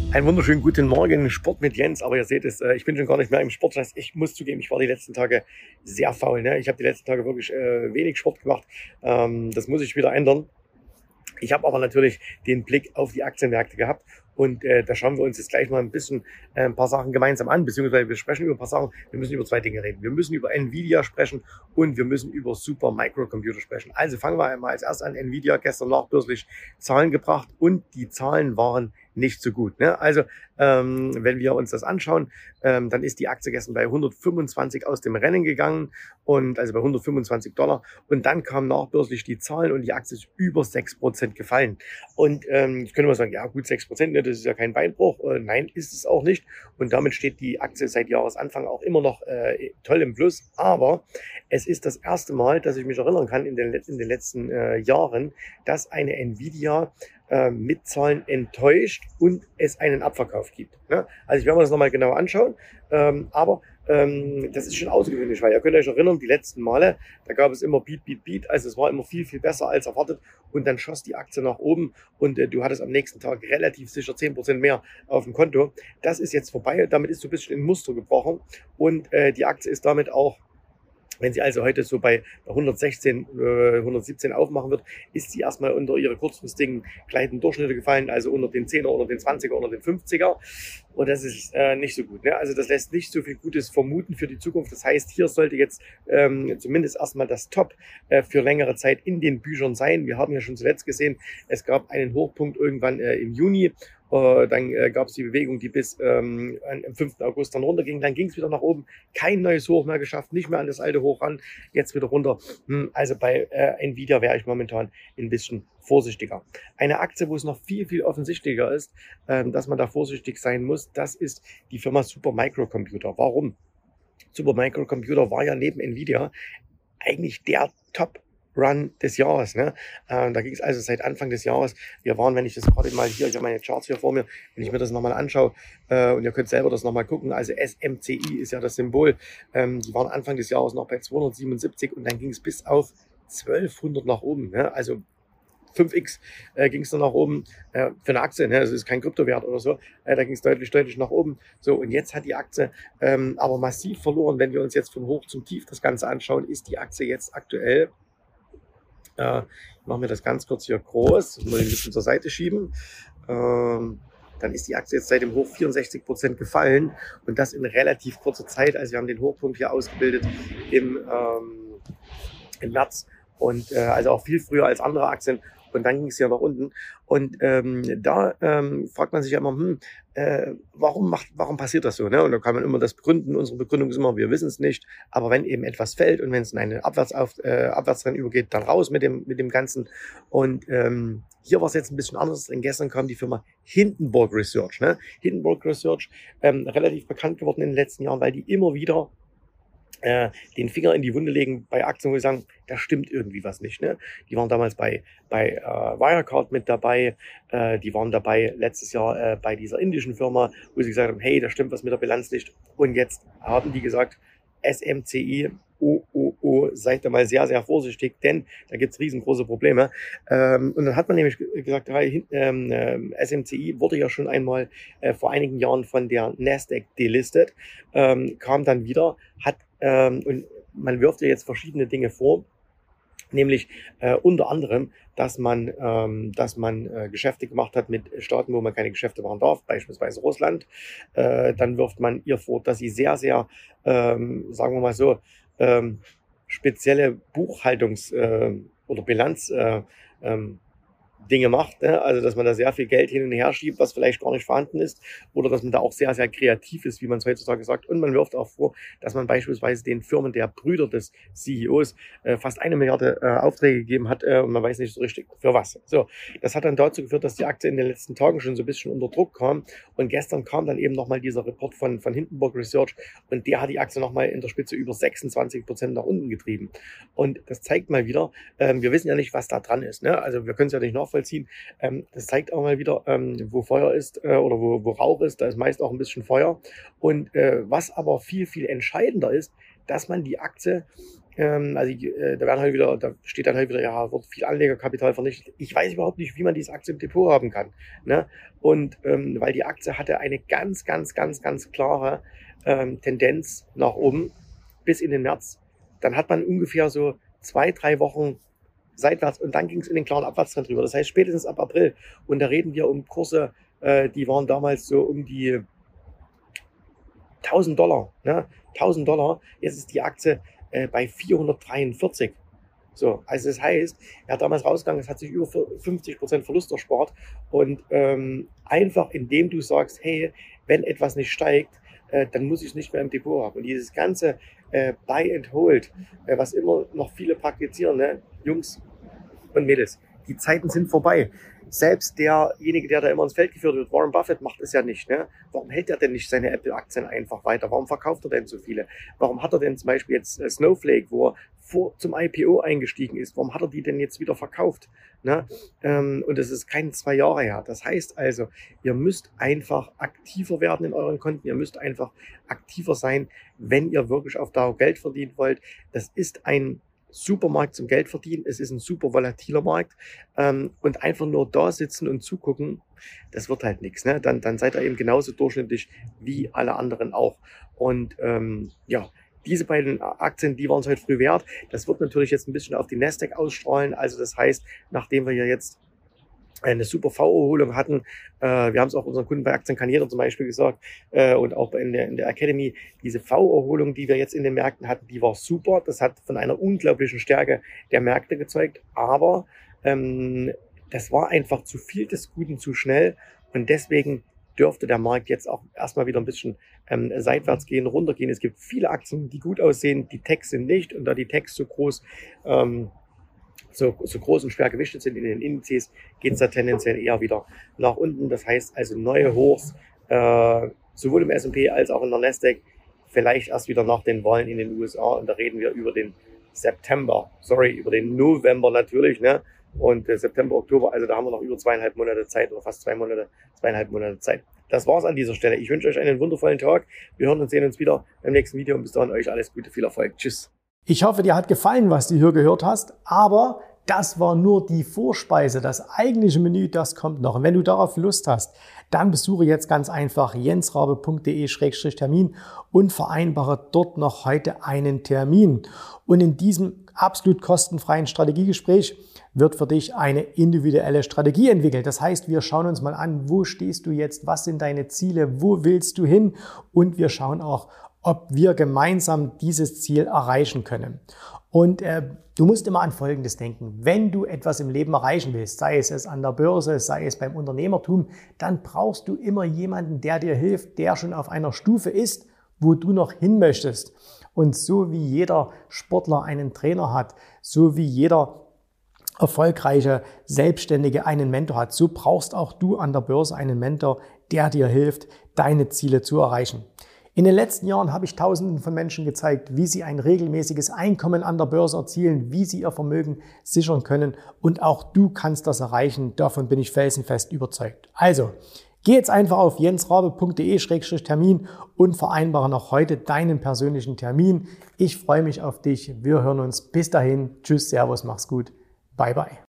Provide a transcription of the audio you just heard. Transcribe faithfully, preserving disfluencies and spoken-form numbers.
Einen wunderschönen guten Morgen, Sport mit Jens. Aber ihr seht es, äh, ich bin schon gar nicht mehr im Sport. Das heißt, ich muss zugeben, ich war die letzten Tage sehr faul. Ne? Ich habe die letzten Tage wirklich äh, wenig Sport gemacht. Ähm, das muss ich wieder ändern. Ich habe aber natürlich den Blick auf die Aktienmärkte gehabt und äh, da schauen wir uns jetzt gleich mal ein bisschen äh, ein paar Sachen gemeinsam an, beziehungsweise wir sprechen über ein paar Sachen. Wir müssen über zwei Dinge reden. Wir müssen über Nvidia sprechen und wir müssen über Super Microcomputer sprechen. Also fangen wir einmal als erstes an. Nvidia gestern nachbörslich Zahlen gebracht und die Zahlen waren nicht so gut. Ne? Also ähm, wenn wir uns das anschauen, ähm, dann ist die Aktie gestern bei hundertfünfundzwanzig aus dem Rennen gegangen und also bei hundertfünfundzwanzig Dollar und dann kamen nachbörslich die Zahlen und die Aktie ist über sechs Prozent gefallen. Und ähm, jetzt können wir sagen, ja gut, sechs Prozent, ne, das ist ja kein Beinbruch. Äh, nein, ist es auch nicht. Und damit steht die Aktie seit Jahresanfang auch immer noch äh, toll im Plus. Aber es ist das erste Mal, dass ich mich erinnern kann in den, in den letzten äh, Jahren, dass eine Nvidia äh, mit Zahlen enttäuscht und es einen Abverkauf gibt. Ne? Also ich werde mir das nochmal genau anschauen. Ähm, aber ähm, das ist schon außergewöhnlich, weil ihr könnt euch erinnern, die letzten Male, da gab es immer Beat, Beat, Beat. Also es war immer viel, viel besser als erwartet. Und dann schoss die Aktie nach oben und äh, du hattest am nächsten Tag relativ sicher zehn Prozent mehr auf dem Konto. Das ist jetzt vorbei. Damit ist so ein bisschen ein Muster gebrochen. Und äh, die Aktie ist damit auch, wenn sie also heute so bei hundertsechzehn, äh, hundertsiebzehn aufmachen wird, ist sie erstmal unter ihre kurzfristigen gleitenden Durchschnitte gefallen, also unter den zehner, unter den zwanziger, unter den fünfziger. Und das ist äh, nicht so gut. Ne? Also das lässt nicht so viel Gutes vermuten für die Zukunft. Das heißt, hier sollte jetzt ähm, zumindest erstmal das Top äh, für längere Zeit in den Büchern sein. Wir haben ja schon zuletzt gesehen, es gab einen Hochpunkt irgendwann äh, im Juni. Uh, dann äh, gab es die Bewegung, die bis ähm, am fünften August dann runterging. Dann ging es wieder nach oben. Kein neues Hoch mehr geschafft, nicht mehr an das alte Hoch ran. Jetzt wieder runter. Hm, also bei äh, Nvidia wäre ich momentan ein bisschen vorsichtiger. Eine Aktie, wo es noch viel, viel offensichtlicher ist, ähm, dass man da vorsichtig sein muss, das ist die Firma Super Microcomputer. Warum? Super Microcomputer war ja neben Nvidia eigentlich der Top Run des Jahres. Ne? Äh, da ging es also seit Anfang des Jahres. Wir waren, wenn ich das gerade mal hier, ich habe meine Charts hier vor mir, wenn ich mir das nochmal anschaue äh, und ihr könnt selber das nochmal gucken, also S M C I ist ja das Symbol, ähm, die waren Anfang des Jahres noch bei zweihundertsiebenundsiebzig und dann ging es bis auf zwölfhundert nach oben. Ne? Also fünf x äh, ging es dann nach oben äh, für eine Aktie, ne? Das ist kein Kryptowert oder so, äh, da ging es deutlich, deutlich nach oben. So, und jetzt hat die Aktie ähm, aber massiv verloren. Wenn wir uns jetzt von hoch zum tief das Ganze anschauen, ist die Aktie jetzt aktuell, äh, ich mache mir das ganz kurz hier groß, muss ich ein bisschen zur Seite schieben, ähm, dann ist die Aktie jetzt seit dem Hoch vierundsechzig Prozent gefallen und das in relativ kurzer Zeit. Also wir haben den Hochpunkt hier ausgebildet im, ähm, im März und äh, also auch viel früher als andere Aktien. Und dann ging es ja nach unten. Und ähm, da ähm, fragt man sich ja immer, hm, äh, warum macht, warum passiert das so? Ne? Und da kann man immer das begründen. Unsere Begründung ist immer, wir wissen es nicht. Aber wenn eben etwas fällt und wenn es in eine Abwärts auf, äh, Abwärtstrend übergeht, dann raus mit dem mit dem Ganzen. Und ähm, hier war es jetzt ein bisschen anders, denn gestern kam die Firma Hindenburg Research. Ne? Hindenburg Research, ähm, relativ bekannt geworden in den letzten Jahren, weil die immer wieder Äh, den Finger in die Wunde legen bei Aktien, wo wir sagen, da stimmt irgendwie was nicht. Ne? Die waren damals bei, bei äh, Wirecard mit dabei, äh, die waren dabei letztes Jahr äh, bei dieser indischen Firma, wo sie gesagt haben, hey, da stimmt was mit der Bilanz nicht. Und jetzt haben die gesagt, S M C I, oh, oh, oh, seid da mal sehr, sehr vorsichtig, denn da gibt's riesengroße Probleme. Ähm, und dann hat man nämlich gesagt, hey, ähm, äh, S M C I wurde ja schon einmal äh, vor einigen Jahren von der Nasdaq delistet, ähm, kam dann wieder, hat ähm, und man wirft ja jetzt verschiedene Dinge vor, nämlich äh, unter anderem, dass man, ähm, dass man äh, Geschäfte gemacht hat mit Staaten, wo man keine Geschäfte machen darf, beispielsweise Russland. Äh, dann wirft man ihr vor, dass sie sehr, sehr, ähm, sagen wir mal so, ähm, spezielle Buchhaltungs- äh, oder Bilanz äh, ähm, Dinge macht, ne? Also dass man da sehr viel Geld hin und her schiebt, was vielleicht gar nicht vorhanden ist, oder dass man da auch sehr, sehr kreativ ist, wie man es heutzutage sagt. Und man wirft auch vor, dass man beispielsweise den Firmen der Brüder des C E Os äh, fast eine Milliarde äh, Aufträge gegeben hat äh, und man weiß nicht so richtig für was. So, das hat dann dazu geführt, dass die Aktie in den letzten Tagen schon so ein bisschen unter Druck kam und gestern kam dann eben nochmal dieser Report von, von Hindenburg Research und der hat die Aktie nochmal in der Spitze über sechsundzwanzig Prozent nach unten getrieben. Und das zeigt mal wieder, ähm, wir wissen ja nicht, was da dran ist. Ne? Also wir können es ja nicht nachvollziehen. Ähm, das zeigt auch mal wieder, ähm, wo Feuer ist äh, oder wo, wo Rauch ist, da ist meist auch ein bisschen Feuer. Und äh, was aber viel, viel entscheidender ist, dass man die Aktie Ähm, also äh, da werden halt wieder, da steht dann halt wieder, ja, wird viel Anlegerkapital vernichtet. Ich weiß überhaupt nicht, wie man diese Aktie im Depot haben kann. Ne? Und ähm, weil die Aktie hatte eine ganz, ganz, ganz, ganz klare ähm, Tendenz nach oben bis in den März. Dann hat man ungefähr so zwei, drei Wochen seitwärts und dann ging es in den klaren Abwärtstrend rüber. Das heißt spätestens ab April. Und da reden wir um Kurse, äh, die waren damals so um die tausend Dollar. Ne? tausend Dollar. Jetzt ist die Aktie äh, bei vierhundertdreiundvierzig. So, also das heißt, er hat damals rausgegangen, es hat sich über fünfzig Prozent Verlust erspart. Und ähm, einfach indem du sagst, hey, wenn etwas nicht steigt, äh, dann muss ich es nicht mehr im Depot haben. Und dieses ganze äh, Buy and Hold, äh, was immer noch viele praktizieren, ne? Jungs und Mädels, die Zeiten sind vorbei. Selbst derjenige, der da immer ins Feld geführt wird, Warren Buffett, macht es ja nicht. Ne? Warum hält er denn nicht seine Apple-Aktien einfach weiter? Warum verkauft er denn so viele? Warum hat er denn zum Beispiel jetzt äh, Snowflake, wo er vor zum I P O eingestiegen ist? Warum hat er die denn jetzt wieder verkauft? Ne? Ähm, und das ist keine zwei Jahre her. Das heißt also, ihr müsst einfach aktiver werden in euren Konten. Ihr müsst einfach aktiver sein, wenn ihr wirklich auf Dauer Geld verdienen wollt. Das ist ein super Markt zum Geld verdienen. Es ist ein super volatiler Markt. Ähm, und einfach nur da sitzen und zugucken, das wird halt nichts. Ne? Dann, dann seid ihr eben genauso durchschnittlich wie alle anderen auch. Und ähm, ja, diese beiden Aktien, die waren es heute früh wert. Das wird natürlich jetzt ein bisschen auf die Nasdaq ausstrahlen. Also das heißt, nachdem wir ja jetzt eine super V-Erholung hatten. Äh, wir haben es auch unseren Kunden bei Aktienkarriere zum Beispiel gesagt äh, und auch in der, in der Academy. Diese V-Erholung, die wir jetzt in den Märkten hatten, die war super. Das hat von einer unglaublichen Stärke der Märkte gezeugt. Aber ähm, das war einfach zu viel des Guten zu schnell. Und deswegen dürfte der Markt jetzt auch erstmal wieder ein bisschen ähm, seitwärts gehen, runtergehen. Es gibt viele Aktien, die gut aussehen. Die Techs sind nicht. Und da die Techs so groß ähm, So, so groß und schwer gewichtet sind in den Indizes, geht es da tendenziell eher wieder nach unten. Das heißt also neue Hochs, äh, sowohl im S und P als auch in der Nasdaq, vielleicht erst wieder nach den Wahlen in den U S A. Und da reden wir über den September, sorry, über den November natürlich, ne? Und äh, September, Oktober, also da haben wir noch über zweieinhalb Monate Zeit oder fast zwei Monate, zweieinhalb Monate Zeit. Das war's an dieser Stelle. Ich wünsche euch einen wundervollen Tag. Wir hören und sehen uns wieder beim nächsten Video und bis dahin euch alles Gute, viel Erfolg. Tschüss. Ich hoffe, dir hat gefallen, was du hier gehört hast, aber das war nur die Vorspeise. Das eigentliche Menü, das kommt noch. Und wenn du darauf Lust hast, dann besuche jetzt ganz einfach jensrabe punkt de Schrägstrich Termin und vereinbare dort noch heute einen Termin. Und in diesem absolut kostenfreien Strategiegespräch wird für dich eine individuelle Strategie entwickelt. Das heißt, wir schauen uns mal an, wo stehst du jetzt, was sind deine Ziele, wo willst du hin? Und wir schauen auch, ob wir gemeinsam dieses Ziel erreichen können. Und äh, du musst immer an Folgendes denken. Wenn du etwas im Leben erreichen willst, sei es an der Börse, sei es beim Unternehmertum, dann brauchst du immer jemanden, der dir hilft, der schon auf einer Stufe ist, wo du noch hin möchtest. Und so wie jeder Sportler einen Trainer hat, so wie jeder erfolgreiche Selbstständige einen Mentor hat, so brauchst auch du an der Börse einen Mentor, der dir hilft, deine Ziele zu erreichen. In den letzten Jahren habe ich Tausenden von Menschen gezeigt, wie sie ein regelmäßiges Einkommen an der Börse erzielen, wie sie ihr Vermögen sichern können. Und auch du kannst das erreichen. Davon bin ich felsenfest überzeugt. Also, geh jetzt einfach auf jensrabe punkt de Schrägstrich Termin und vereinbare noch heute deinen persönlichen Termin. Ich freue mich auf dich. Wir hören uns. Bis dahin. Tschüss, Servus, mach's gut. Bye, bye.